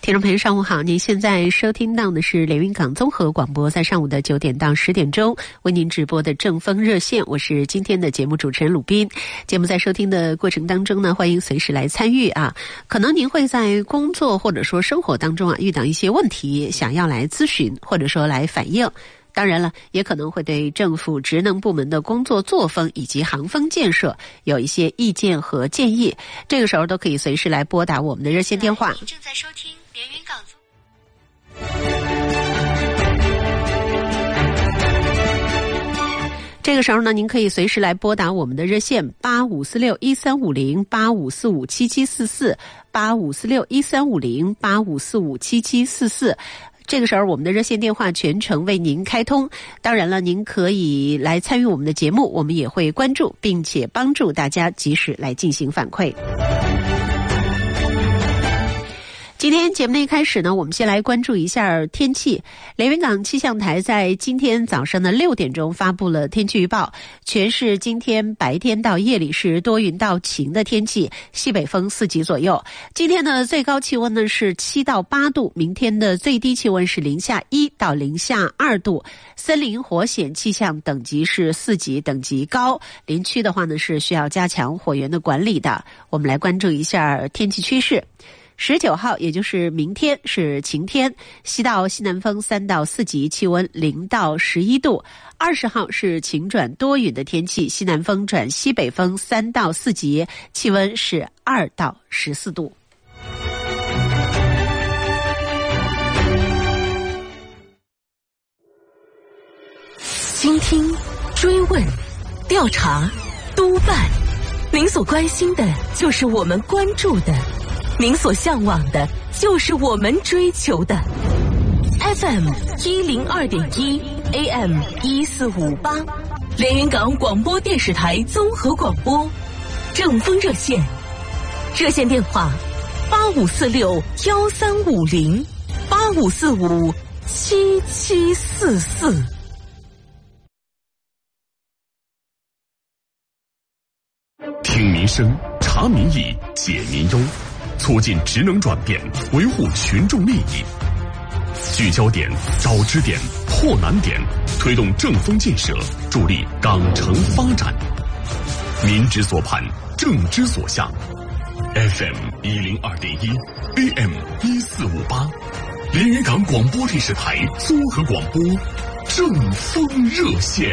听众朋友上午好，您现在收听到的是连云港综合广播，在上午的9点到10点钟为您直播的正风热线，我是今天的节目主持人鲁斌。节目在收听的过程当中呢，欢迎随时来参与啊。可能您会在工作或者说生活当中啊遇到一些问题，想要来咨询或者说来反映。当然了，也可能会对政府职能部门的工作作风以及行风建设有一些意见和建议，这个时候都可以随时来拨打我们的热线电话。 你正在收听连云港这个时候呢，您可以随时来拨打我们的热线85461350 85457744 85461350 85457744。这个时候我们的热线电话全程为您开通，当然了，您可以来参与我们的节目，我们也会关注并且帮助大家及时来进行反馈。今天节目的一开始呢，我们先来关注一下天气。连云港气象台在今天早上的6点钟发布了天气预报，全市今天白天到夜里是多云到晴的天气，西北风4级左右。今天的最高气温呢是7到8度，明天的最低气温是-1到-2度。森林火险气象等级是4级，等级高。林区的话呢是需要加强火源的管理的。我们来关注一下天气趋势。19号也就是明天是晴天，西到西南风3到4级，气温0到11度。20号是晴转多云的天气，西南风转西北风3到4级，气温是2到14度。 倾听、追问、调查、督办，您所关心的就是我们关注的，您所向往的就是我们追求的。 FM 102.1 AM 1458，连云港广播电视台综合广播，正风热线，热线电话85461350 85457744。 听民生，查民意，解民忧，促进职能转变，维护群众利益，聚焦点，找支点，破难点，推动正风建设，助力港城发展。民之所盼，政之所向。FM 102.1 AM 1458，连云港广播电视台综合广播，正风热线。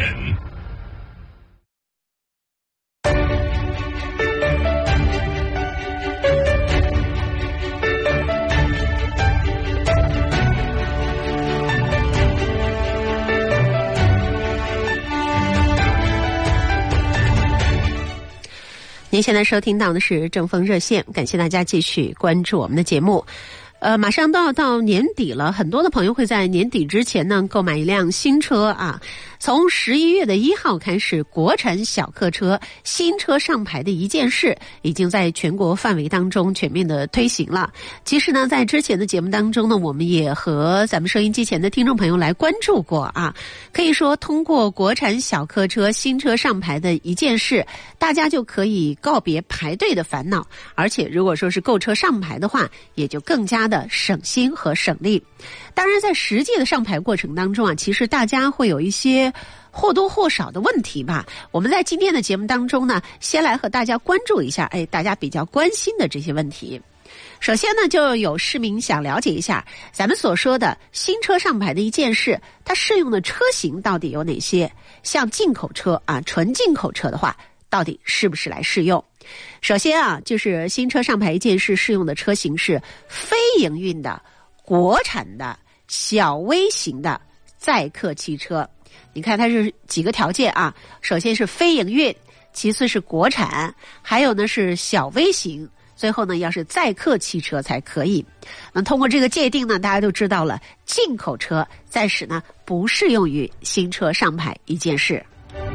您现在收听到的是正风热线，感谢大家继续关注我们的节目。马上都要到年底了，很多的朋友会在年底之前呢购买一辆新车啊。从11月1号开始，国产小客车新车上牌的一件事已经在全国范围当中全面的推行了。其实呢，在之前的节目当中呢，我们也和咱们收音机前的听众朋友来关注过啊。可以说，通过国产小客车新车上牌的一件事，大家就可以告别排队的烦恼，而且如果说是购车上牌的话，也就更加的省心和省力。当然在实际的上牌过程当中啊，其实大家会有一些或多或少的问题吧。我们在今天的节目当中呢，先来和大家关注一下大家比较关心的这些问题。首先呢，就有市民想了解一下咱们所说的新车上牌的一件事，它适用的车型到底有哪些？像进口车啊，纯进口车的话，到底是不是来适用？首先啊，就是新车上牌一件事适用的车型是非营运的、国产的、小微型的载客汽车。你看它是几个条件啊，首先是非营运，其次是国产，还有呢是小微型，最后呢要是载客汽车才可以。那通过这个界定呢，大家都知道了，进口车暂时呢不适用于新车上牌一件事。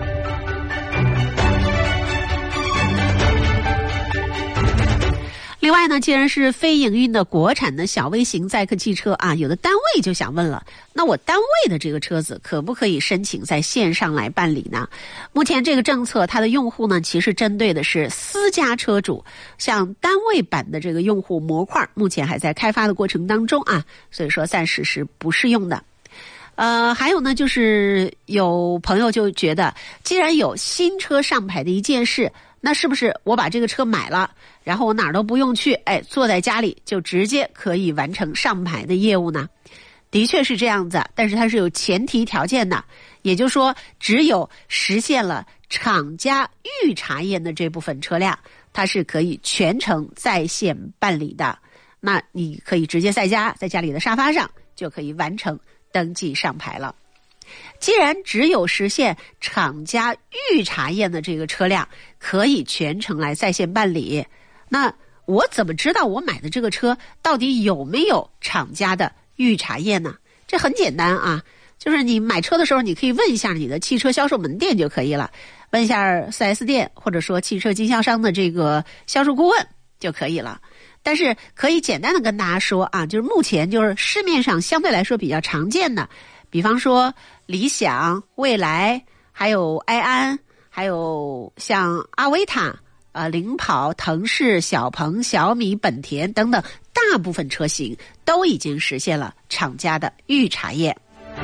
另另外呢，既然是非营运的国产的小微型载客汽车啊，有的单位就想问了，那我单位的这个车子可不可以申请在线上来办理呢？目前这个政策它的用户呢，其实针对的是私家车主，像单位版的这个用户模块目前还在开发的过程当中啊，所以说暂时是不适用的。还有呢，就是有朋友就觉得，既然有新车上牌的一件事，那是不是我把这个车买了，然后我哪儿都不用去，坐在家里就直接可以完成上牌的业务呢？的确是这样子，但是它是有前提条件的，也就是说，只有实现了厂家预查验的这部分车辆，它是可以全程在线办理的。那你可以直接在家里的沙发上就可以完成登记上牌了。既然只有实现厂家预查验的这个车辆可以全程来在线办理，那我怎么知道我买的这个车到底有没有厂家的预查验呢？这很简单啊，就是你买车的时候，你可以问一下你的汽车销售门店就可以了，问一下 4S 店或者说汽车经销商的这个销售顾问就可以了。但是可以简单的跟大家说啊，就是目前就是市面上相对来说比较常见的，比方说理想、蔚来，还有埃安，还有像阿维塔、领跑、腾势、小鹏、小米、本田等等，大部分车型都已经实现了厂家的预查验。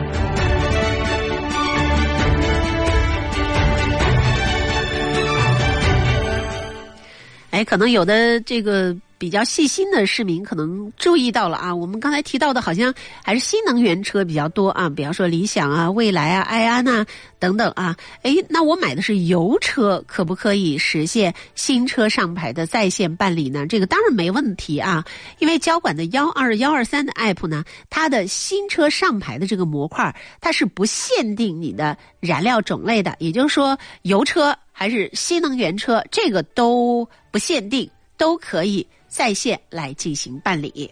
可能有的这个比较细心的市民可能注意到了啊，我们刚才提到的好像还是新能源车比较多啊，比方说理想啊、蔚来啊、埃安啊等等啊。那我买的是油车，可不可以实现新车上牌的在线办理呢？这个当然没问题啊，因为交管的12123的 app 呢，它的新车上牌的这个模块，它是不限定你的燃料种类的，也就是说油车还是新能源车，这个都不限定，都可以在线来进行办理。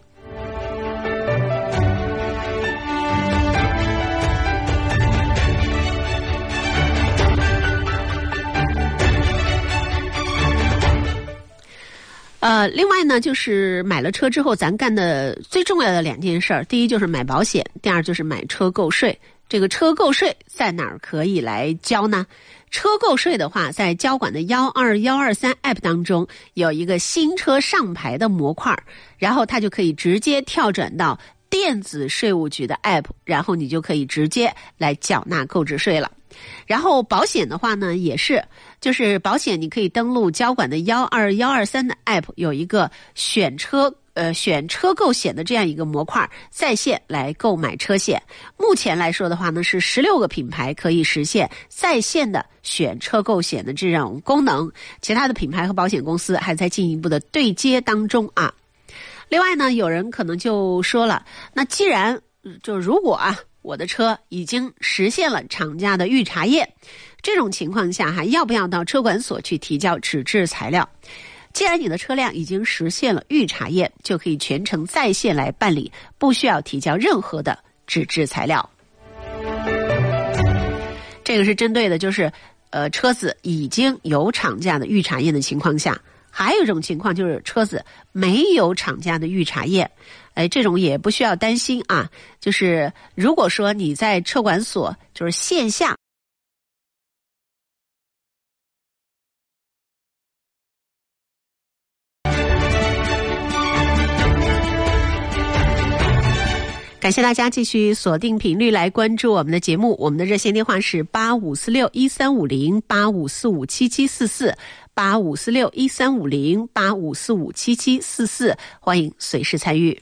另外呢，就是买了车之后，咱干的最重要的2件事，第一就是买保险，第二就是买车购税。这个车购税在哪儿可以来交呢？车购税的话，在交管的12123 app 当中有一个新车上牌的模块，然后它就可以直接跳转到电子税务局的 app， 然后你就可以直接来缴纳购置税了。然后保险的话呢，也是，就是保险你可以登录交管的12123的 app， 有一个选车购险的这样一个模块，在线来购买车险。目前来说的话呢，是16个品牌可以实现在线的选车购险的这种功能，其他的品牌和保险公司还在进一步的对接当中啊。另外呢，有人可能就说了，那既然如果我的车已经实现了厂家的预查验，这种情况下还要不要到车管所去提交纸质材料？既然你的车辆已经实现了预查验，就可以全程在线来办理，不需要提交任何的纸质材料。这个是针对的就是车子已经有厂家的预查验的情况下。还有一种情况就是车子没有厂家的预查验，这种也不需要担心啊。就是如果说你在车管所就是线下感谢大家继续锁定频率来关注我们的节目，我们的热线电话是85461350 85457744 85461350 85457744，欢迎随时参与。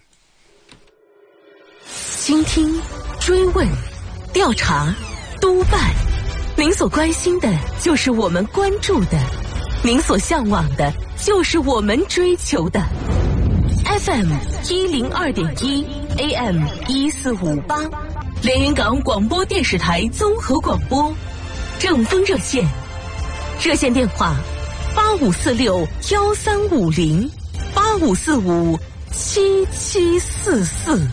倾听、追问、调查、督办，您所关心的就是我们关注的，您所向往的就是我们追求的。FM 102.1 AM 1458，连云港广播电视台综合广播，正风热线，热线电话85461350 85457744。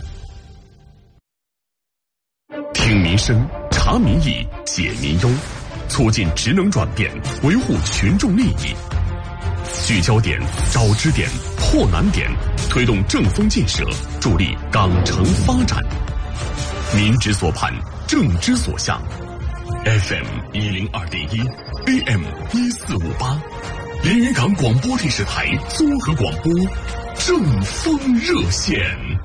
听民生，查民意，解民忧，促进职能转变，维护群众利益。 聚焦点，找支点，破难点，推动正风建设，助力港城发展。民之所盼，政之所向。FM102.1 AM1458，连云港广播电视台综合广播，正风热线。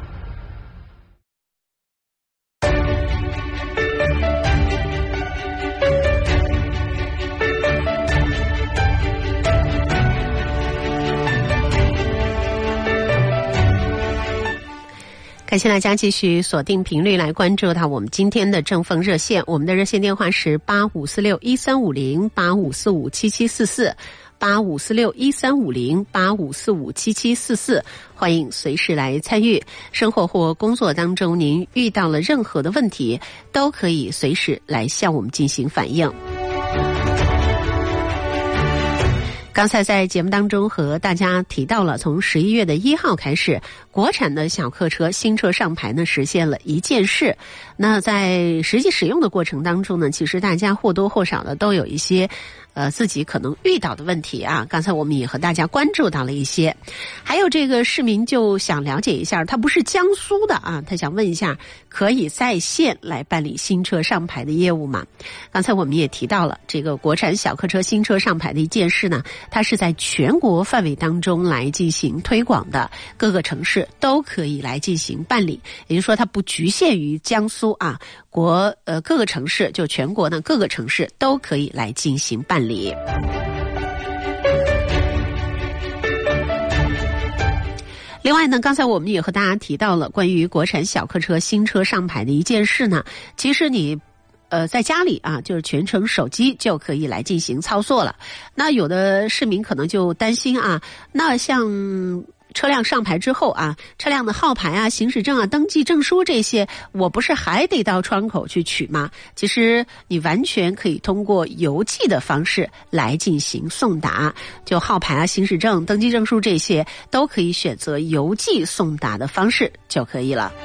感谢大家继续锁定频率来关注到我们今天的正风热线，我们的热线电话是85461350 85457744 85461350 85457744，欢迎随时来参与。生活或工作当中您遇到了任何的问题，都可以随时来向我们进行反映。刚才在节目当中和大家提到了，从11月1号开始，国产的小客车新车上牌呢实现了一件事。那在实际使用的过程当中呢，其实大家或多或少的都有一些自己可能遇到的问题啊。刚才我们也和大家关注到了一些，还有这个市民就想了解一下，他不是江苏的啊，他想问一下，可以在线来办理新车上牌的业务吗？刚才我们也提到了这个国产小客车新车上牌的一件事呢，它是在全国范围当中来进行推广的，各个城市都可以来进行办理，也就是说它不局限于江苏啊，各个城市，就全国呢各个城市都可以来进行办理。另外呢，刚才我们也和大家提到了关于国产小客车新车上牌的一件事呢，其实你在家里啊，就是全程手机就可以来进行操作了。那有的市民可能就担心啊，那像车辆上牌之后啊，车辆的号牌啊、行驶证啊、登记证书这些，我不是还得到窗口去取吗？其实你完全可以通过邮寄的方式来进行送达，就号牌啊、行驶证、登记证书这些都可以选择邮寄送达的方式就可以了。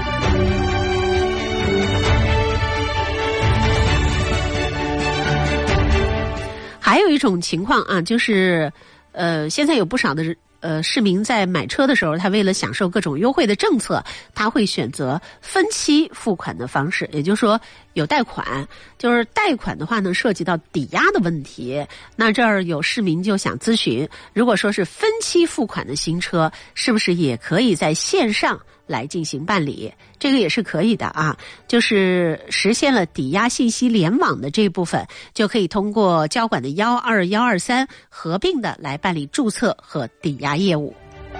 还有一种情况啊，就是现在有不少的市民在买车的时候，他为了享受各种优惠的政策，他会选择分期付款的方式，也就是说有贷款。就是贷款的话呢，涉及到抵押的问题。那这儿有市民就想咨询，如果说是分期付款的新车，是不是也可以在线上来进行办理？这个也是可以的啊，就是实现了抵押信息联网的这一部分，就可以通过交管的121、123合并的来办理注册和抵押业务。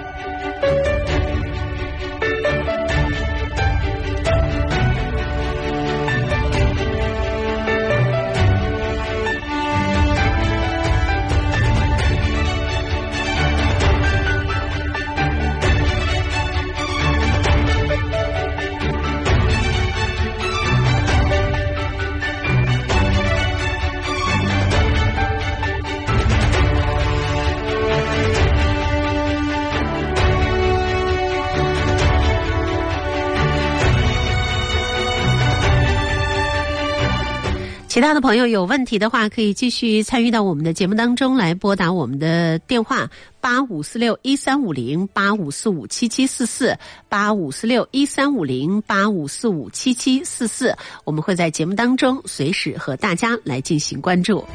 其他的朋友有问题的话，可以继续参与到我们的节目当中来，拨打我们的电话85461350 85457744 85461350 85457744，我们会在节目当中随时和大家来进行关注。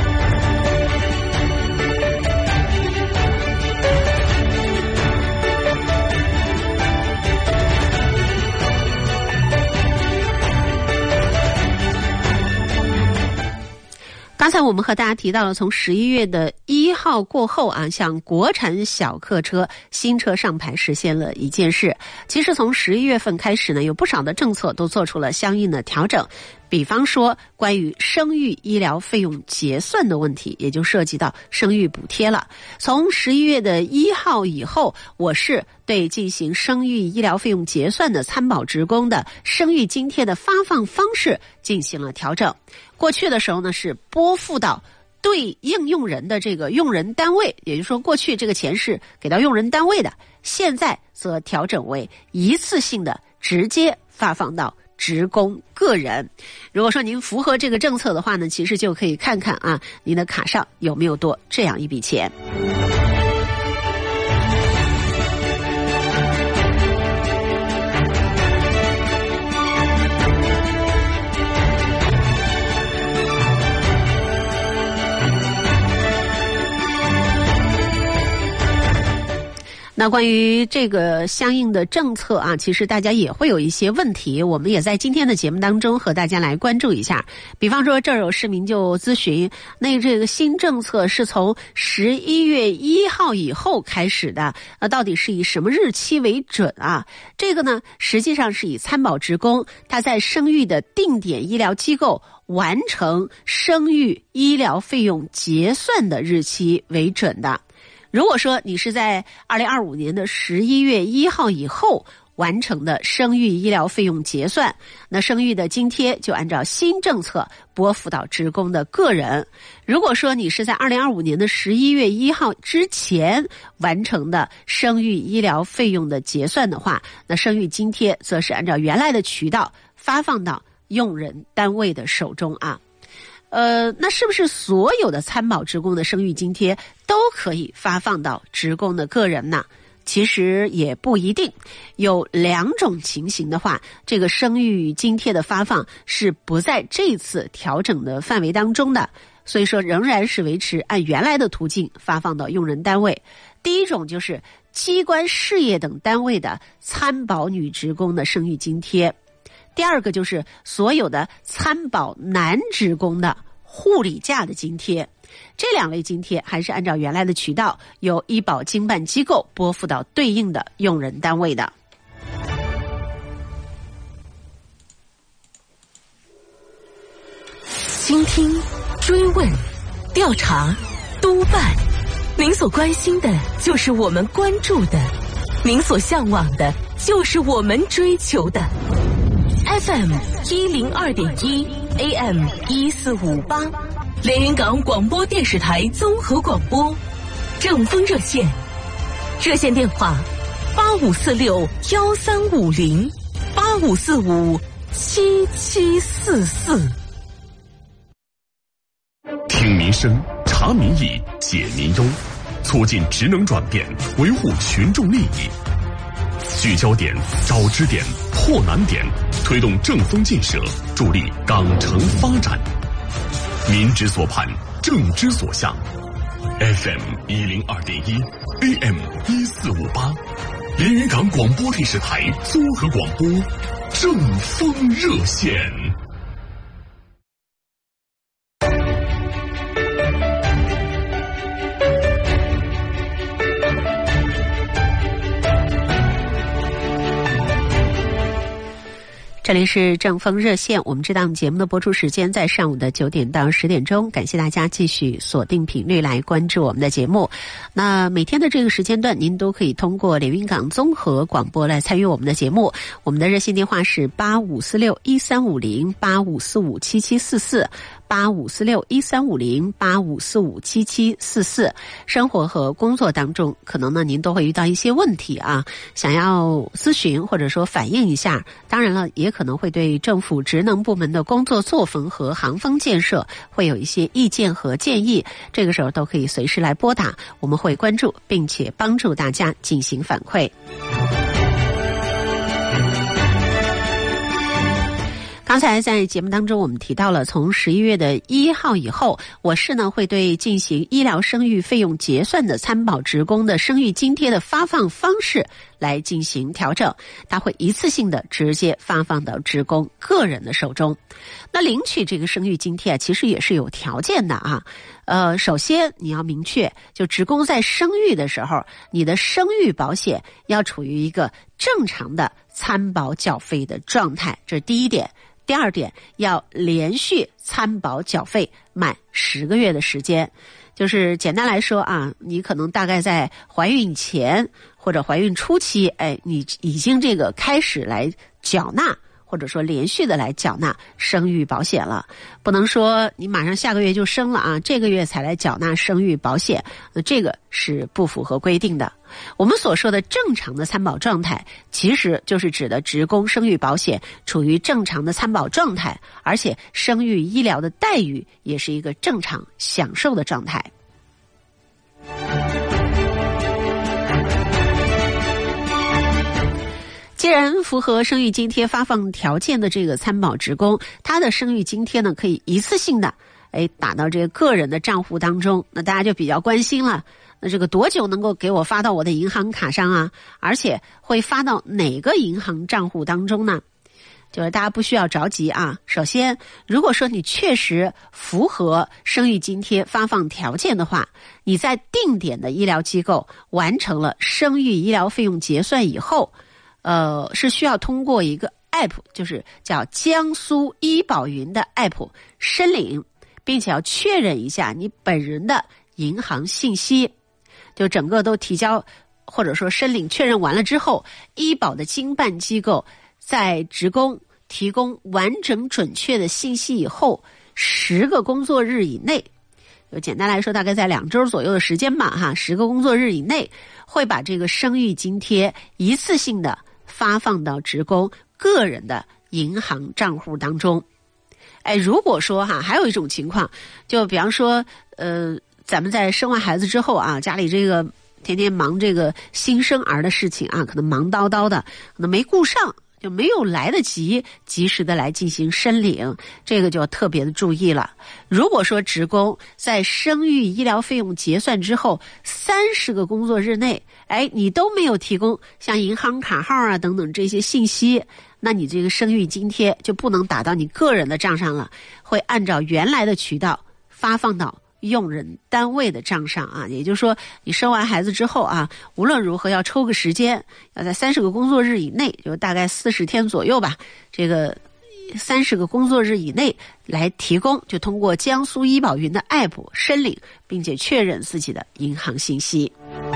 刚才我们和大家提到了，从11月1号过后啊，像国产小客车新车上牌实现了一件事。其实从11月份开始呢，有不少的政策都做出了相应的调整。比方说关于生育医疗费用结算的问题，也就涉及到生育补贴了。从11月1号以后，我市对进行生育医疗费用结算的参保职工的生育津贴的发放方式进行了调整。过去的时候呢，是拨付到对应用人的这个用人单位，也就是说过去这个钱是给到用人单位的，现在则调整为一次性的直接发放到职工个人。如果说您符合这个政策的话呢，其实就可以看看啊，您的卡上有没有多这样一笔钱。 那关于这个相应的政策啊，其实大家也会有一些问题，我们也在今天的节目当中和大家来关注一下。比方说这儿有市民就咨询，那这个新政策是从11月1号以后开始的，到底是以什么日期为准啊？这个呢，实际上是以参保职工他在生育的定点医疗机构完成生育医疗费用结算的日期为准的。如果说你是在2025年的11月1号以后完成的生育医疗费用结算，那生育的津贴就按照新政策拨付到职工的个人。如果说你是在2025年的11月1号之前完成的生育医疗费用的结算的话，那生育津贴则是按照原来的渠道发放到用人单位的手中啊。那是不是所有的参保职工的生育津贴都可以发放到职工的个人呢？其实也不一定，有2种情形的话，这个生育津贴的发放是不在这次调整的范围当中的，所以说仍然是维持按原来的途径发放到用人单位。第一种就是机关事业等单位的参保女职工的生育津贴，第二个就是所有的参保男职工的护理假的津贴。这2类津贴还是按照原来的渠道由医保经办机构拨付到对应的用人单位的。 倾听、追问、调查、督办，您所关心的就是我们关注的，您所向往的就是我们追求的。FM 102.1 AM 1458，连云港广播电视台综合广播，正风热线，热线电话85461350 85457744。 听民生，查民意，解民忧，促进职能转变，维护群众利益。聚焦点，找支点，破难点，推动正风建设，助力港城发展。民之所盼，政之所向。FM 102.1 AM 1458，连云港广播电视台综合广播，正风热线。 这里是正风热线，我们这档节目的播出时间在上午的9点到10点钟，感谢大家继续锁定频率来关注我们的节目。那每天的这个时间段，您都可以通过连云港综合广播来参与我们的节目。我们的热线电话是85461350 85457744。85461350 85457744。生活和工作当中，可能呢您都会遇到一些问题啊，想要咨询或者说反映一下。当然了，也可能会对政府职能部门的工作作风和行风建设会有一些意见和建议。这个时候都可以随时来拨打，我们会关注并且帮助大家进行反馈。刚才在节目当中我们提到了，从11月的1号以后，我市呢会对进行医疗生育费用结算的参保职工的生育津贴的发放方式来进行调整，它会一次性的直接发放到职工个人的手中。那领取这个生育津贴其实也是有条件的啊。首先你要明确，就职工在生育的时候，你的生育保险要处于一个正常的参保缴费的状态，这是第一点。第二点，要连续参保缴费满10个月的时间。就是简单来说啊，你可能大概在怀孕前或者怀孕初期，你已经这个开始来缴纳，或者说连续的来缴纳生育保险了。不能说你马上下个月就生了啊，这个月才来缴纳生育保险，这个是不符合规定的。我们所说的正常的参保状态，其实就是指的职工生育保险处于正常的参保状态，而且生育医疗的待遇也是一个正常享受的状态。既然符合生育津贴发放条件的这个参保职工，他的生育津贴呢可以一次性的打到这个个人的账户当中，那大家就比较关心了。 那这个多久能够给我发到我的银行卡上啊？而且会发到哪个银行账户当中呢？就是大家不需要着急啊。首先，如果说你确实符合生育津贴发放条件的话，你在定点的医疗机构完成了生育医疗费用结算以后，是需要通过一个 app， 就是叫江苏医保云的 app 申领，并且要确认一下你本人的银行信息，就整个都提交或者说申领确认完了之后，医保的经办机构在职工提供完整准确的信息以后，10个工作日以内，就简单来说大概在2周左右的时间吧哈，10个工作日以内会把这个生育津贴一次性的发放到职工个人的银行账户当中。如果说还有一种情况，就比方说咱们在生完孩子之后啊，家里这个天天忙这个新生儿的事情啊，可能忙叨叨的，可能没顾上，就没有来得及及时的来进行申领，这个就特别的注意了。如果说职工在生育医疗费用结算之后30个工作日内，你都没有提供像银行卡号啊等等这些信息，那你这个生育津贴就不能打到你个人的账上了，会按照原来的渠道发放到用人单位的账上啊。也就是说你生完孩子之后啊，无论如何要抽个时间，要在30个工作日以内，就大概40天左右吧，这个30个工作日以内来提供，就通过江苏医保云的 app 申领，并且确认自己的银行信息。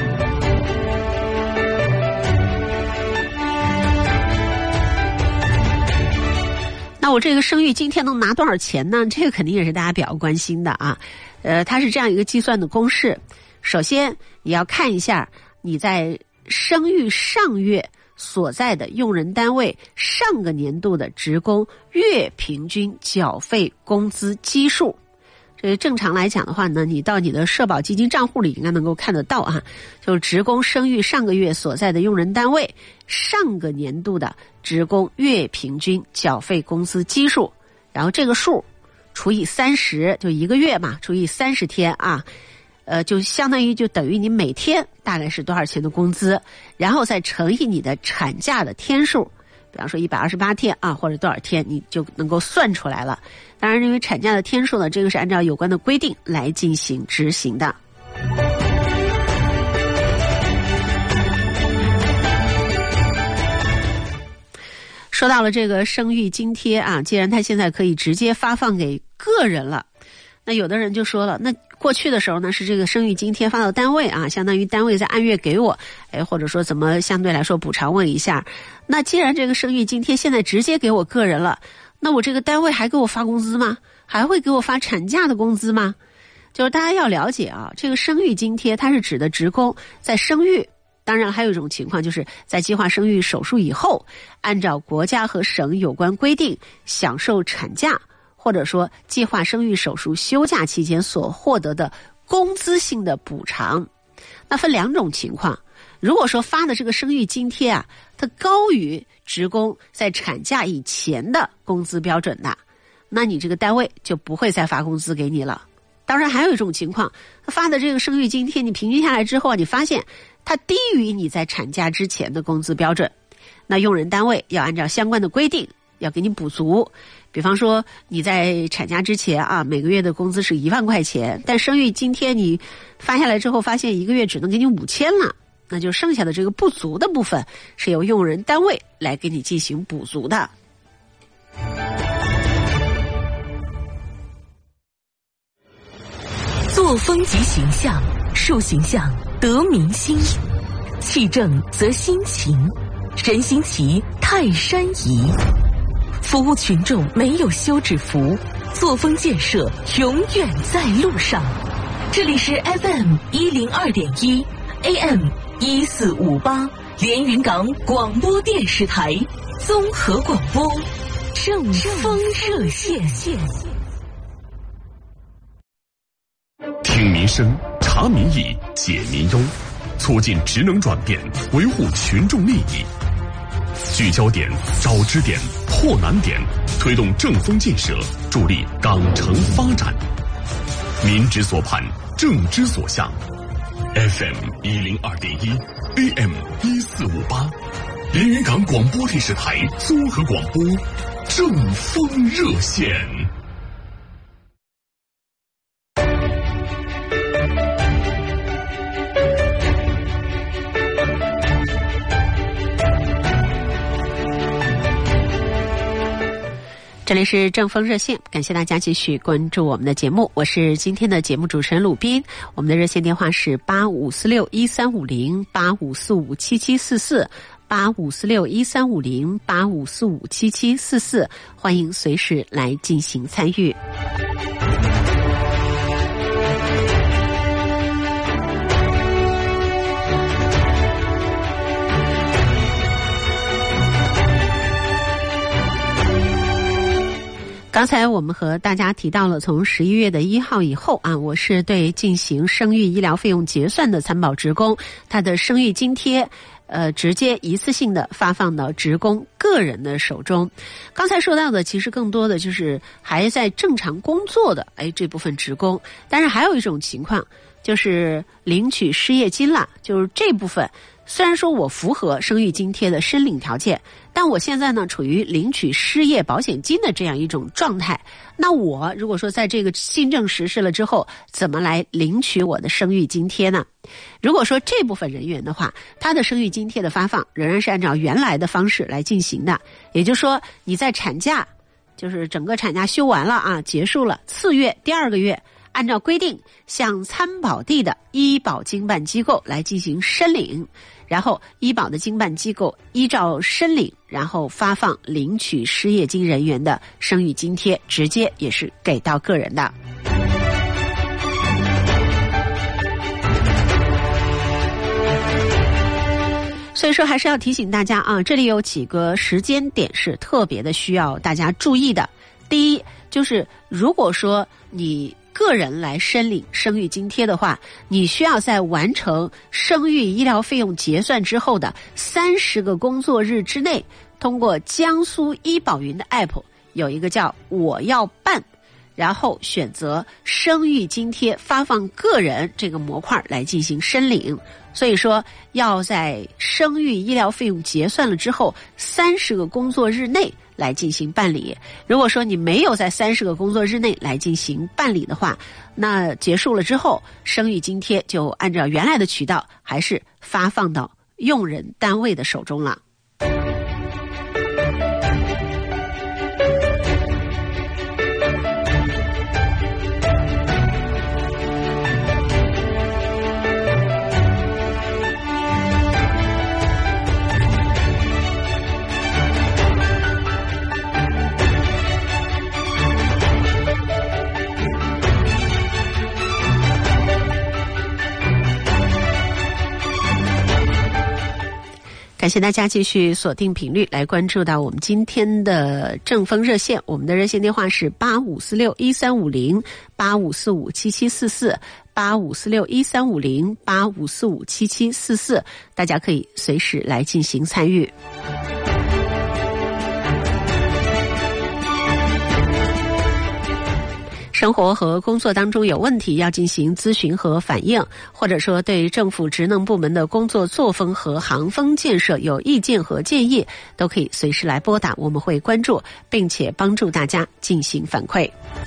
那我这个生育津贴能拿多少钱呢？这个肯定也是大家比较关心的啊。它是这样一个计算的公式。首先你要看一下你在生育上月所在的用人单位上个年度的职工月平均缴费工资基数。这个正常来讲的话呢，你到你的社保基金账户里应该能够看得到啊，就是职工生育上个月所在的用人单位上个年度的职工月平均缴费工资基数，然后这个数除以30，就1个月嘛，除以30天啊，就相当于就等于你每天大概是多少钱的工资，然后再乘以你的产假的天数，比方说128天啊，或者多少天，你就能够算出来了。当然因为产假的天数呢，这个是按照有关的规定来进行执行的。说到了这个生育津贴啊，既然它现在可以直接发放给个人了，那有的人就说了，那过去的时候呢是这个生育津贴发到单位啊，相当于单位在按月给我，或者说怎么相对来说补偿我一下。那既然这个生育津贴现在直接给我个人了，那我这个单位还给我发工资吗？还会给我发产假的工资吗？就是大家要了解啊，这个生育津贴它是指的职工在生育，当然还有一种情况就是在计划生育手术以后，按照国家和省有关规定享受产假，或者说计划生育手术休假期间所获得的工资性的补偿。那分2种情况，如果说发的这个生育津贴啊，它高于职工在产假以前的工资标准的，那你这个单位就不会再发工资给你了。当然还有一种情况，发的这个生育津贴你平均下来之后，你发现它低于你在产假之前的工资标准，那用人单位要按照相关的规定要给你补足。比方说你在产假之前啊，每个月的工资是1万块钱，但生育津贴你发下来之后发现1个月只能给你5000了，那就剩下的这个不足的部分是由用人单位来给你进行补足的。 作风及形象，树形象得民心，气正则心情，人心齐泰山移。服务群众没有休止符，作风建设永远在路上。这里是 FM 102.1 AM 1458连云港广播电视台综合广播正风热线。 听民生，察民意，解民忧，促进职能转变，维护群众利益。聚焦点，找支点，破难点，推动正风建设，助力港城发展。民之所盼，政之所向。 FM102.1 AM 1458，连云港广播电视台综合广播正风热线。 这里是正风热线，感谢大家继续关注我们的节目，我是今天的节目主持人鲁斌。我们的热线电话是85461350 85457744 85461350 85457744，欢迎随时来进行参与。刚才我们和大家提到了，从11月的1号以后啊，我是对进行生育医疗费用结算的参保职工，他的生育津贴直接一次性的发放到职工个人的手中。刚才说到的其实更多的就是还在正常工作的这部分职工，但是还有一种情况就是领取失业金了，就是这部分虽然说我符合生育津贴的申领条件，但我现在呢处于领取失业保险金的这样一种状态。那我如果说在这个新政实施了之后，怎么来领取我的生育津贴呢？如果说这部分人员的话，他的生育津贴的发放仍然是按照原来的方式来进行的，也就是说你在产假，就是整个产假休完了啊，结束了，次月第2个月，按照规定向参保地的医保经办机构来进行申领，然后医保的经办机构依照申领，然后发放领取失业金人员的生育津贴，直接也是给到个人的。所以说还是要提醒大家啊，这里有几个时间点是特别的需要大家注意的。第一，就是如果说你个人来申领生育津贴的话，你需要在完成生育医疗费用结算之后的30个工作日之内，通过江苏医保云的 app 有一个叫我要办，然后选择生育津贴发放个人这个模块来进行申领。所以说要在生育医疗费用结算了之后30个工作日内来进行办理。如果说你没有在30个工作日内来进行办理的话，那结束了之后，生育津贴就按照原来的渠道还是发放到用人单位的手中了。感谢大家继续锁定频率来关注到我们今天的正风热线，我们的热线电话是85461350 85457744 85461350 85457744，大家可以随时来进行参与。生活和工作当中有问题要进行咨询和反映，或者说对政府职能部门的工作作风和行风建设有意见和建议，都可以随时来拨打，我们会关注并且帮助大家进行反馈。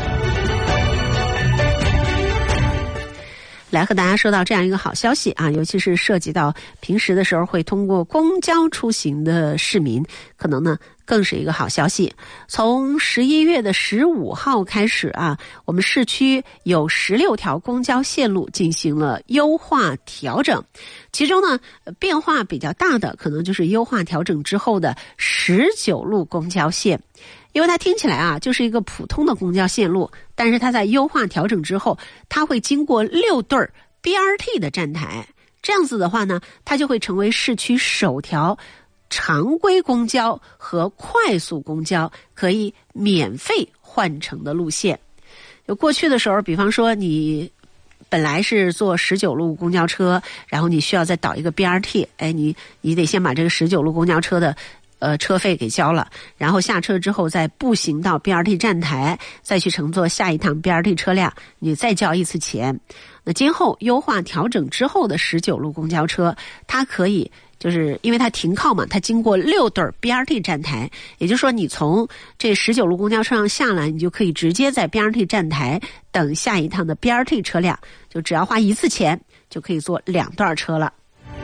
来和大家说到这样一个好消息啊，尤其是涉及到平时的时候会通过公交出行的市民，可能呢更是一个好消息。从11月的15号开始啊，我们市区有16条公交线路进行了优化调整，其中呢变化比较大的可能就是优化调整之后的19路公交线。因为它听起来啊就是一个普通的公交线路，但是它在优化调整之后，它会经过6对 BRT 的站台，这样子的话呢，它就会成为市区首条常规公交和快速公交可以免费换乘的路线。就过去的时候，比方说你本来是坐19路公交车，然后你需要再倒一个 BRT， 你得先把这个19路公交车的车费给交了，然后下车之后再步行到 BRT 站台，再去乘坐下一趟 BRT 车辆，你再交一次钱。那今后优化调整之后的19路公交车，它可以就是因为它停靠嘛，它经过6对 BRT 站台，也就是说你从这19路公交车上下来，你就可以直接在 BRT 站台等下一趟的 BRT 车辆，就只要花一次钱就可以坐2段车了。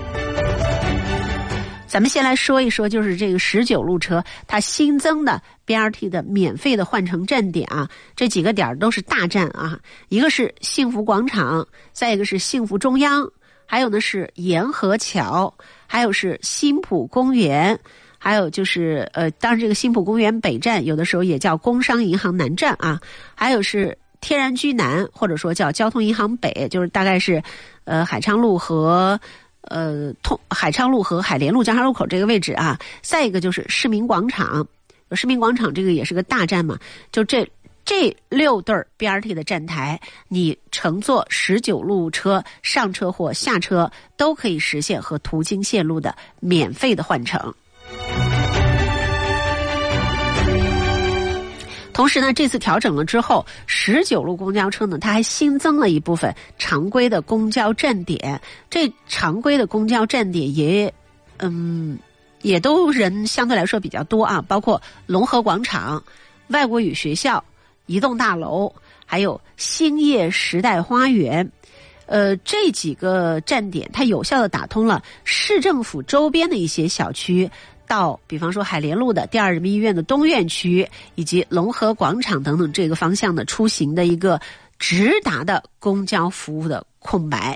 咱们先来说一说，就是这个19路车它新增的 BRT 的免费的换乘站点啊，这几个点都是大站啊，一个是幸福广场，再一个是幸福中央，还有呢是沿河桥，还有是新浦公园，还有就是当然这个新浦公园北站有的时候也叫工商银行南站啊，还有是天然居南，或者说叫交通银行北，就是大概是海昌路和海昌路和海联路交叉路口这个位置啊。再一个就是市民广场，市民广场这个也是个大站嘛，就这6对 BRT 的站台，你乘坐19路车上车或下车都可以实现和途经线路的免费的换乘。同时呢，这次调整了之后，19路公交车呢，它还新增了一部分常规的公交站点。这常规的公交站点也都人相对来说比较多啊，包括龙河广场、外国语学校、移动大楼，还有兴业时代花园。这几个站点它有效地打通了市政府周边的一些小区，到比方说海联路的第2人民医院的东院区，以及龙河广场等等这个方向的出行的一个直达的公交服务的空白。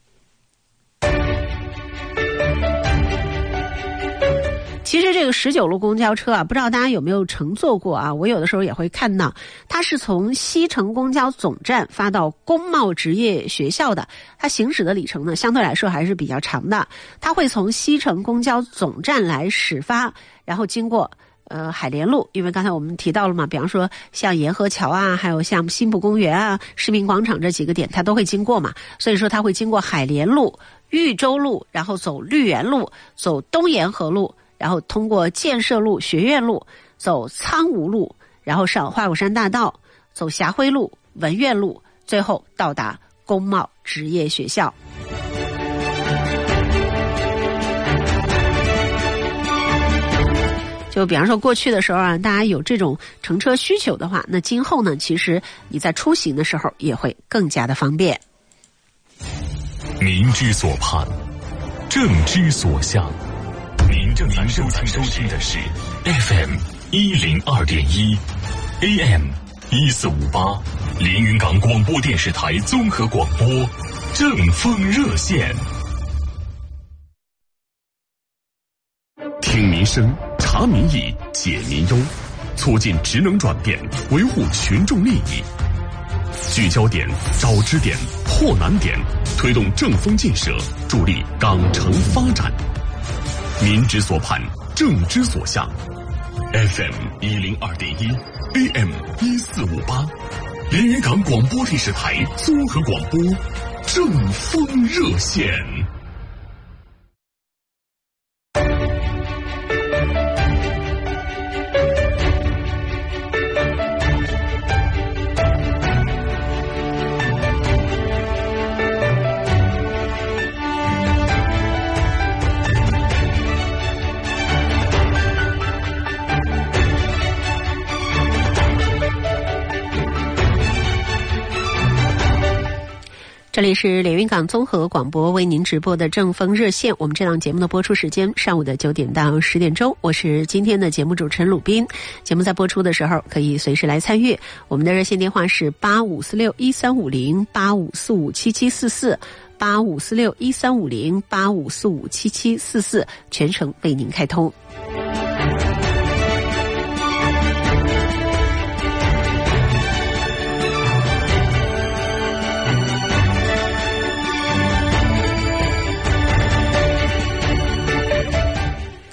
其实这个19路公交车啊，不知道大家有没有乘坐过啊？我有的时候也会看到，它是从西城公交总站发到工贸职业学校的，它行驶的里程呢相对来说还是比较长的。它会从西城公交总站来始发，然后经过海联路，因为刚才我们提到了嘛，比方说像沿河桥啊，还有像新浦公园啊、市民广场这几个点它都会经过嘛，所以说它会经过海联路、豫州路，然后走绿园路，走东沿河路，然后通过建设路、学院路，走苍梧路，然后上花果山大道，走霞辉路、文苑路，最后到达工贸职业学校。就比方说过去的时候啊，大家有这种乘车需求的话，那今后呢，其实你在出行的时候也会更加的方便。 民之所盼，政之所向。您正在收听的是 FM 102.1 AM 1458连云港广播电视台综合广播正风热线。听民生，察民意，解民忧，促进职能转变，维护群众利益。聚焦点，找支点，破难点，推动正风建设，助力港城发展。民之所盼，政之所向。FM 102.1 AM 1458连云港广播电视台综合广播正风热线。 这里是连云港综合广播为您直播的正风热线，我们这档节目的播出时间上午的9点到10点钟，我是今天的节目主持人鲁斌。节目在播出的时候可以随时来参与，我们的热线电话是85461350 85457744 85461350 85457744，全程为您开通。接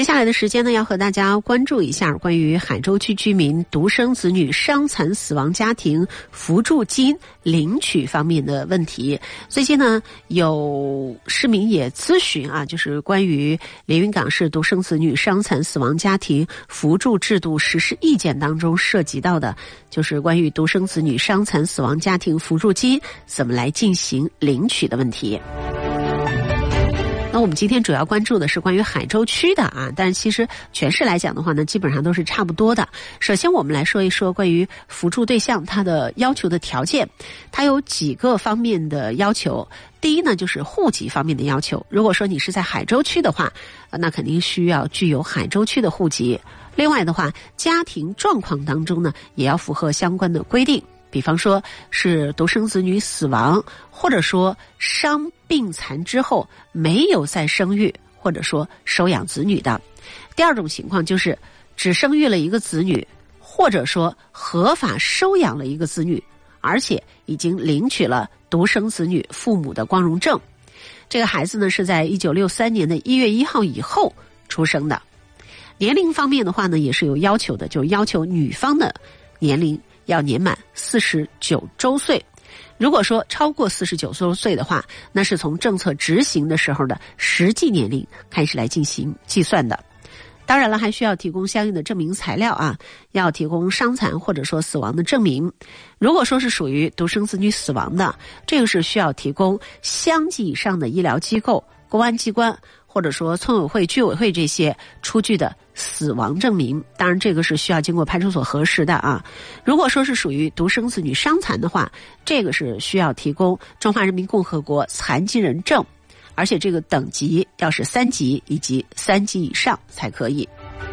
接下来的时间呢，要和大家关注一下关于海州区居民独生子女伤残死亡家庭扶助金领取方面的问题。最近呢，有市民也咨询啊，就是关于连云港市独生子女伤残死亡家庭扶助制度实施意见当中涉及到的，就是关于独生子女伤残死亡家庭扶助金怎么来进行领取的问题。那我们今天主要关注的是关于海州区的啊，但其实全市来讲的话呢，基本上都是差不多的。首先我们来说一说关于扶助对象它的要求的条件，它有几个方面的要求。第一呢，就是户籍方面的要求。如果说你是在海州区的话，那肯定需要具有海州区的户籍。另外的话，家庭状况当中呢，也要符合相关的规定。比方说是独生子女死亡，或者说伤病残之后没有再生育，或者说收养子女的。第二种情况就是只生育了一个子女，或者说合法收养了一个子女，而且已经领取了独生子女父母的光荣证。这个孩子呢是在1963年的1月1号以后出生的。年龄方面的话呢，也是有要求的，就要求女方的年龄要年满49周岁。如果说超过49周岁的话，那是从政策执行的时候的实际年龄开始来进行计算的。当然了，还需要提供相应的证明材料啊，要提供伤残或者说死亡的证明。如果说是属于独生子女死亡的，这个是需要提供乡级以上的医疗机构、公安机关或者说村委会、居委会这些出具的死亡证明。当然这个是需要经过派出所核实的啊。如果说是属于独生子女伤残的话，这个是需要提供中华人民共和国残疾人证，而且这个等级要是3级以及3级以上才可以。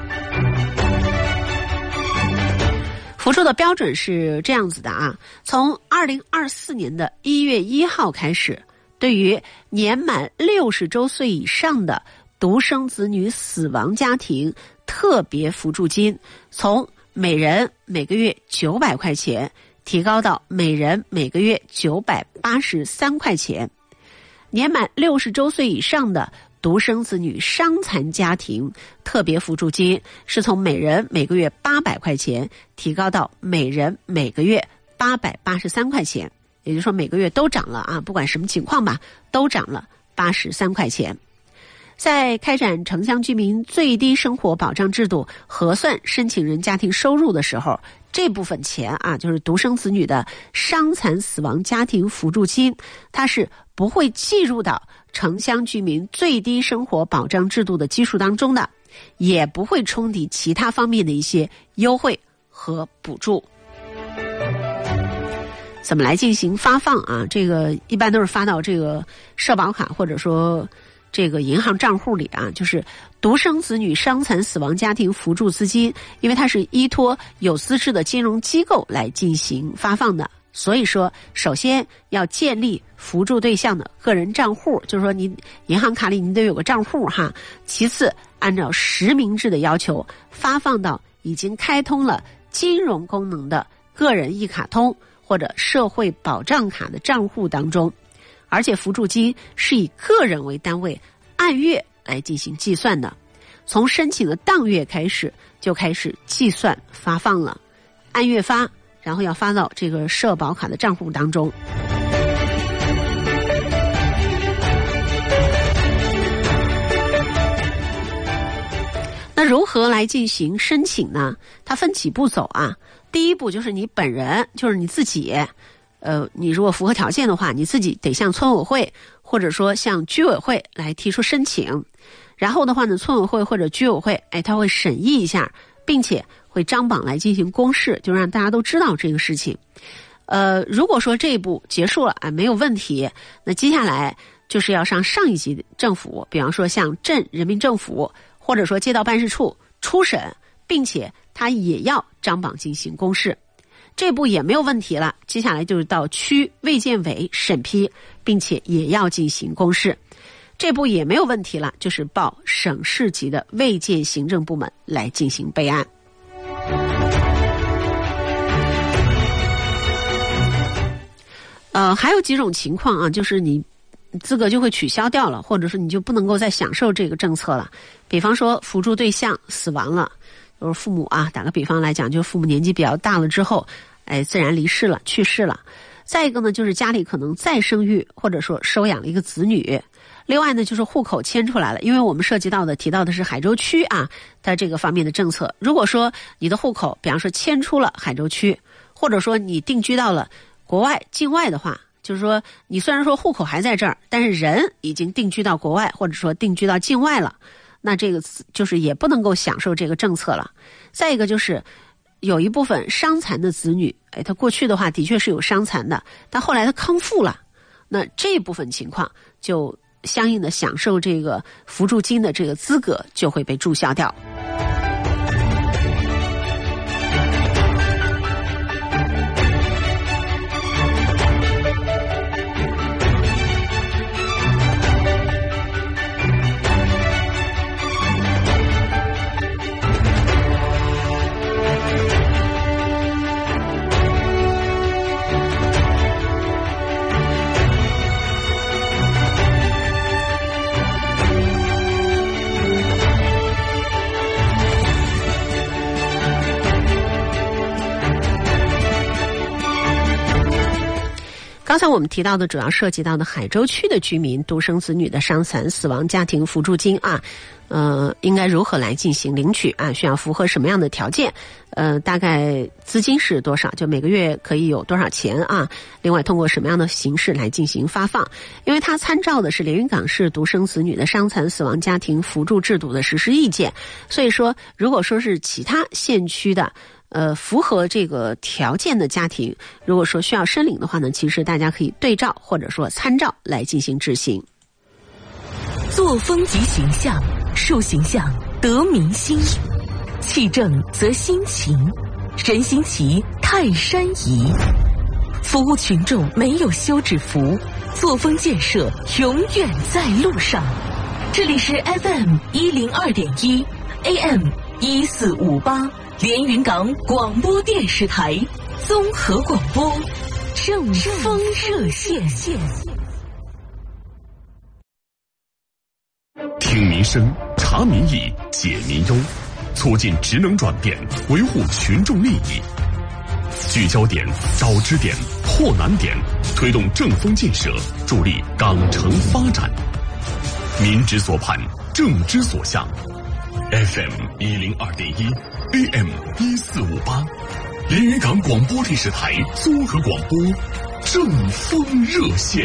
扶助的标准是这样子的啊，从2024年的1月1号开始，对于年满60周岁以上的独生子女死亡家庭特别扶助金，从每人每个月900块钱提高到每人每个月983块钱。年满60周岁以上的独生子女伤残家庭特别扶助金是从每人每个月800块钱提高到每人每个月883块钱。也就是说每个月都涨了啊，不管什么情况吧，都涨了83块钱。在开展城乡居民最低生活保障制度核算申请人家庭收入的时候，这部分钱啊，就是独生子女的伤残死亡家庭扶助金，它是不会计入到城乡居民最低生活保障制度的基数当中的，也不会冲抵其他方面的一些优惠和补助。怎么来进行发放啊？这个一般都是发到这个社保卡或者说这个银行账户里啊。就是独生子女伤残死亡家庭扶助资金，因为它是依托有资质的金融机构来进行发放的，所以说首先要建立扶助对象的个人账户，就是说你银行卡里你得有个账户哈。其次，按照实名制的要求发放到已经开通了金融功能的个人一卡通或者社会保障卡的账户当中，而且扶助金是以个人为单位按月来进行计算的，从申请的当月开始就开始计算发放了，按月发，然后要发到这个社保卡的账户当中。那如何来进行申请呢？它分几步走啊。第一步就是你本人，就是你自己，你如果符合条件的话，你自己得向村委会或者说向居委会来提出申请。然后的话呢，村委会或者居委会，他会审议一下，并且会张榜来进行公示，就让大家都知道这个事情。如果说这一步结束了，没有问题，那接下来就是要上上一级政府，比方说像镇人民政府或者说街道办事处初审，并且他也要张榜进行公示。这步也没有问题了，接下来就是到区卫健委审批，并且也要进行公示。这步也没有问题了，就是报省市级的卫健行政部门来进行备案。还有几种情况啊，就是你资格就会取消掉了，或者说你就不能够再享受这个政策了。比方说扶助对象死亡了，就是父母啊，打个比方来讲，就父母年纪比较大了之后，自然离世了，去世了。再一个呢，就是家里可能再生育，或者说收养了一个子女。另外呢，就是户口迁出来了，因为我们提到的是海州区啊，它这个方面的政策。如果说你的户口，比方说迁出了海州区，或者说你定居到了国外、境外的话，就是说你虽然说户口还在这儿，但是人已经定居到国外，或者说定居到境外了，那这个就是也不能够享受这个政策了。再一个就是有一部分伤残的子女，他过去的话的确是有伤残的，但后来他康复了，那这部分情况就相应的享受这个扶助金的这个资格就会被注销掉。刚才我们提到的主要涉及到的海州区的居民独生子女的伤残死亡家庭扶助金啊，应该如何来进行领取啊？需要符合什么样的条件？大概资金是多少？就每个月可以有多少钱啊？另外通过什么样的形式来进行发放？因为它参照的是连云港市独生子女的伤残死亡家庭扶助制度的实施意见，所以说如果说是其他县区的符合这个条件的家庭，如果说需要申领的话呢，其实大家可以对照或者说参照来进行执行。 作风及形象，树形象得民心，气正则心情，人心齐泰山移。服务群众没有休止符，作风建设永远在路上。这里是 FM102.1 AM1458连云港广播电视台综合广播正风热线。 听民生，察民意，解民忧，促进职能转变，维护群众利益。聚焦点，找支点，破难点，推动正风建设，助力港城发展。民之所盼，政之所向。FM102.1 AM1458 连云港广播电视台综合广播正风热线。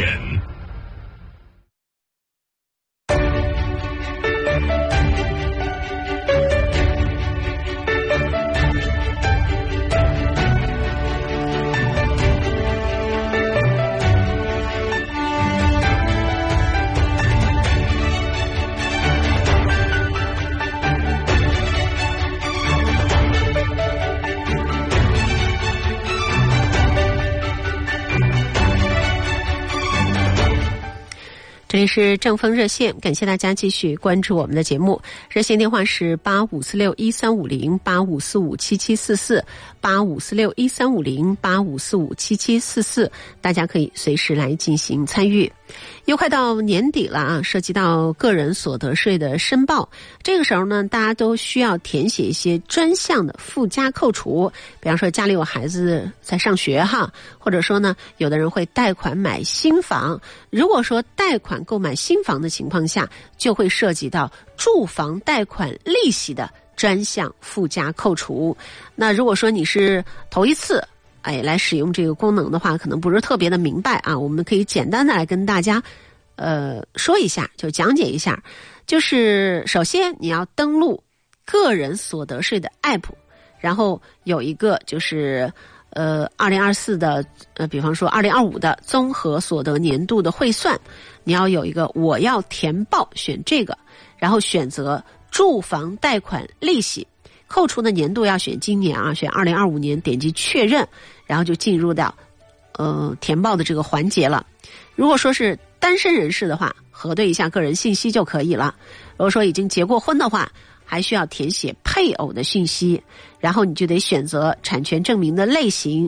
这里是正风热线，感谢大家继续关注我们的节目。热线电话是85461350 85457744 85461350 85457744，大家可以随时来进行参与。又快到年底了啊，涉及到个人所得税的申报，这个时候呢，大家都需要填写一些专项的附加扣除，比方说家里有孩子在上学哈，或者说呢，有的人会贷款买新房，如果说贷款购买新房的情况下，就会涉及到住房贷款利息的专项附加扣除。那如果说你是头一次来使用这个功能的话，可能不是特别的明白啊，我们可以简单的来跟大家说一下，就讲解一下。就是首先你要登录个人所得税的 app， 然后有一个就是2024的比方说2025的综合所得年度的汇算，你要有一个我要填报，选这个，然后选择住房贷款利息，扣除的年度要选今年啊，选2025年，点击确认，然后就进入到填报的这个环节了。如果说是单身人士的话，核对一下个人信息就可以了。如果说已经结过婚的话，还需要填写配偶的信息，然后你就得选择产权证明的类型，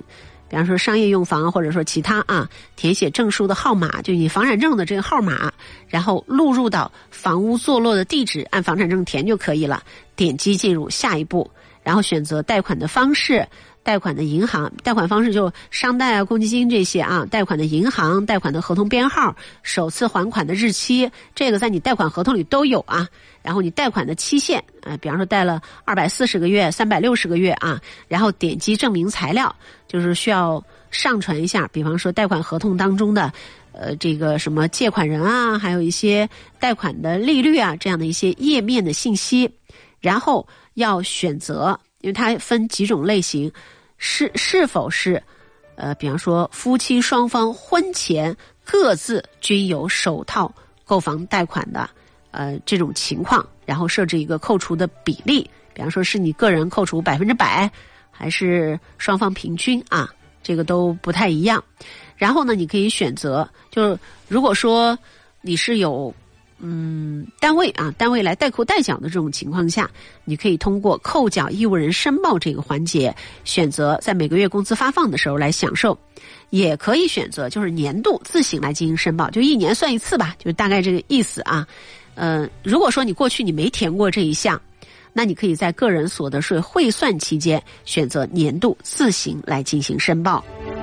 比方说商业用房或者说其他啊，填写证书的号码，就你房产证的这个号码，然后录入到房屋坐落的地址，按房产证填就可以了。点击进入下一步，然后选择贷款的方式。贷款的银行，贷款方式就商贷啊、公积金这些啊，贷款的银行、贷款的合同编号、首次还款的日期，这个在你贷款合同里都有啊。然后你贷款的期限，比方说贷了240个月、360个月啊，然后点击证明材料，就是需要上传一下，比方说贷款合同当中的这个什么借款人啊，还有一些贷款的利率啊，这样的一些页面的信息，然后要选择，因为它分几种类型。是否是比方说夫妻双方婚前各自均有首套购房贷款的这种情况，然后设置一个扣除的比例，比方说是你个人扣除100%，还是双方平均啊，这个都不太一样。然后呢，你可以选择，就是如果说你是有单位来代扣代缴的这种情况下，你可以通过扣缴义务人申报这个环节，选择在每个月工资发放的时候来享受，也可以选择就是年度自行来进行申报，就1年算一次吧，就大概这个意思啊。如果说你过去你没填过这一项，那你可以在个人所得税汇算期间选择年度自行来进行申报。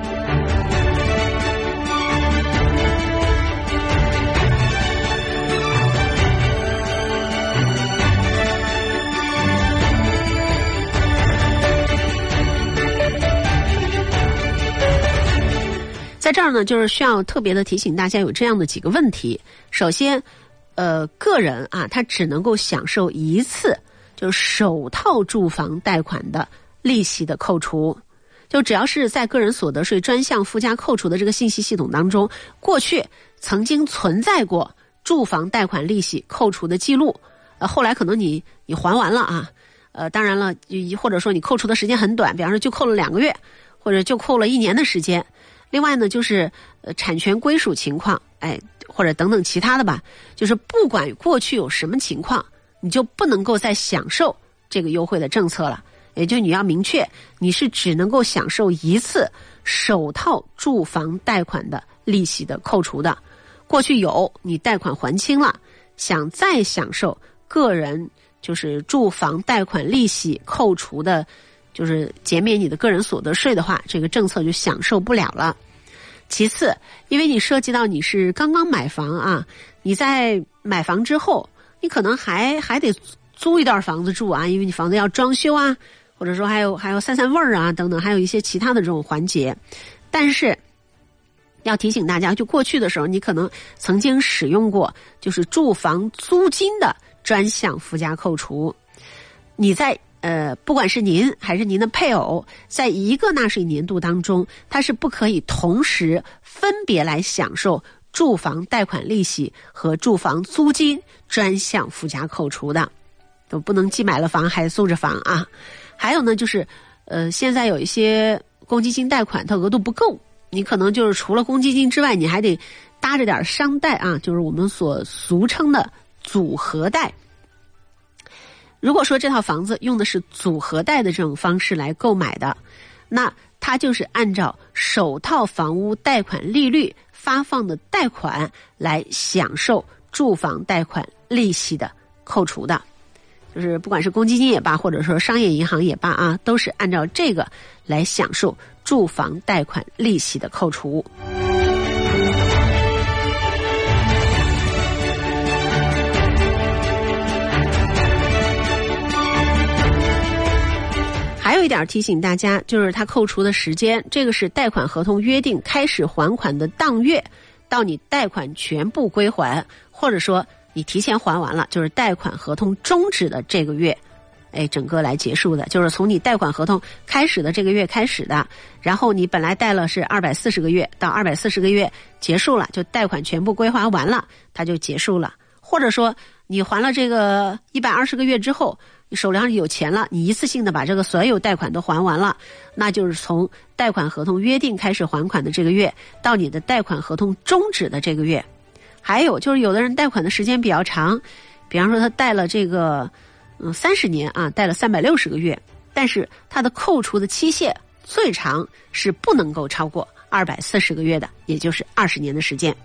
在这儿呢，就是需要特别的提醒大家有这样的几个问题。首先，个人啊，他只能够享受一次，就是首套住房贷款的利息的扣除。就只要是在个人所得税专项附加扣除的这个信息系统当中，过去曾经存在过住房贷款利息扣除的记录，后来可能你还完了啊，当然了，或者说你扣除的时间很短，比方说就扣了2个月，或者就扣了1年的时间。另外呢，就是产权归属情况，或者等等其他的吧，就是不管过去有什么情况，你就不能够再享受这个优惠的政策了。也就你要明确，你是只能够享受一次首套住房贷款的利息的扣除的。过去有，你贷款还清了，想再享受个人就是住房贷款利息扣除的，就是减免你的个人所得税的话，这个政策就享受不了了。其次，因为你涉及到你是刚刚买房啊，你在买房之后，你可能还得租一段房子住啊，因为你房子要装修啊，或者说还有散味儿啊等等，还有一些其他的这种环节。但是要提醒大家，就过去的时候，你可能曾经使用过就是住房租金的专项附加扣除，你在不管是您还是您的配偶，在一个纳税年度当中，它是不可以同时分别来享受住房贷款利息和住房租金专项附加扣除的，都不能既买了房还租着房啊。还有呢，就是现在有一些公积金贷款它额度不够，你可能就是除了公积金之外，你还得搭着点商贷啊，就是我们所俗称的组合贷。如果说这套房子用的是组合贷的这种方式来购买的，那它就是按照首套房屋贷款利率发放的贷款来享受住房贷款利息的扣除的，就是不管是公积金也罢，或者说商业银行也罢啊，都是按照这个来享受住房贷款利息的扣除。还有一点提醒大家，就是它扣除的时间，这个是贷款合同约定开始还款的当月到你贷款全部归还，或者说你提前还完了，就是贷款合同终止的这个月，整个来结束的，就是从你贷款合同开始的这个月开始的，然后你本来贷了是240个月，到240个月结束了，就贷款全部归还完了，它就结束了。或者说你还了这个120个月之后，你手上有钱了，你一次性的把这个所有贷款都还完了，那就是从贷款合同约定开始还款的这个月到你的贷款合同终止的这个月。还有就是有的人贷款的时间比较长，比方说他贷了这个30年啊，贷了360个月，但是他的扣除的期限最长是不能够超过240个月的，也就是20年的时间。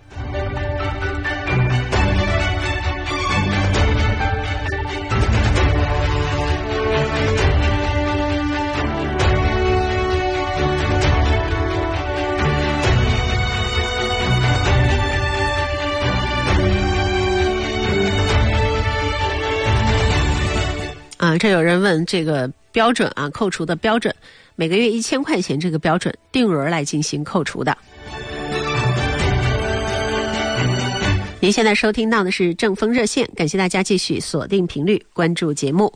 这有人问这个标准啊，扣除的标准，每个月1000块钱这个标准定额来进行扣除的。您现在收听到的是正风热线，感谢大家继续锁定频率关注节目。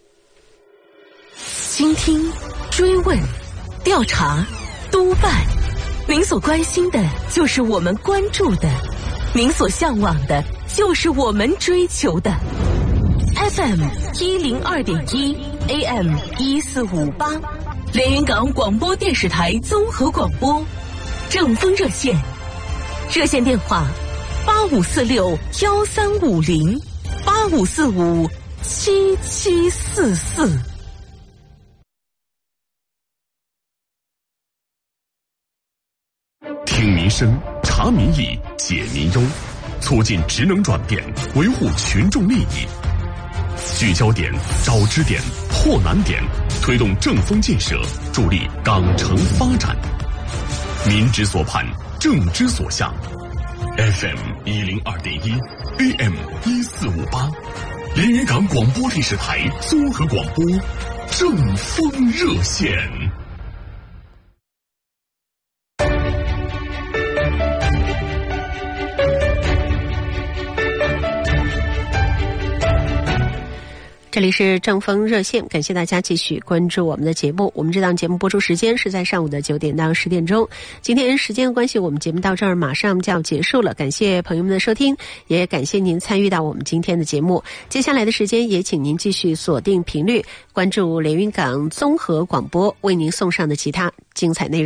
倾听、追问、调查、督办，您所关心的就是我们关注的，您所向往的就是我们追求的。FM 102.1 AM 1458，连云港广播电视台综合广播，正风热线，热线电话85461350 85457744。 听民生，查民意，解民忧，促进职能转变，维护群众利益。聚焦点，找支点，破难点，推动正风建设，助力港城发展。民之所盼，政之所向。FM 102.1 AM 1458，连云港广播电视台综合广播，正风热线。 这里是正风热线，感谢大家继续关注我们的节目。我们这档节目播出时间是在上午的9点到10点钟。今天时间的关系，我们节目到这儿马上就要结束了。感谢朋友们的收听，也感谢您参与到我们今天的节目。接下来的时间，也请您继续锁定频率，关注连云港综合广播为您送上的其他精彩内容。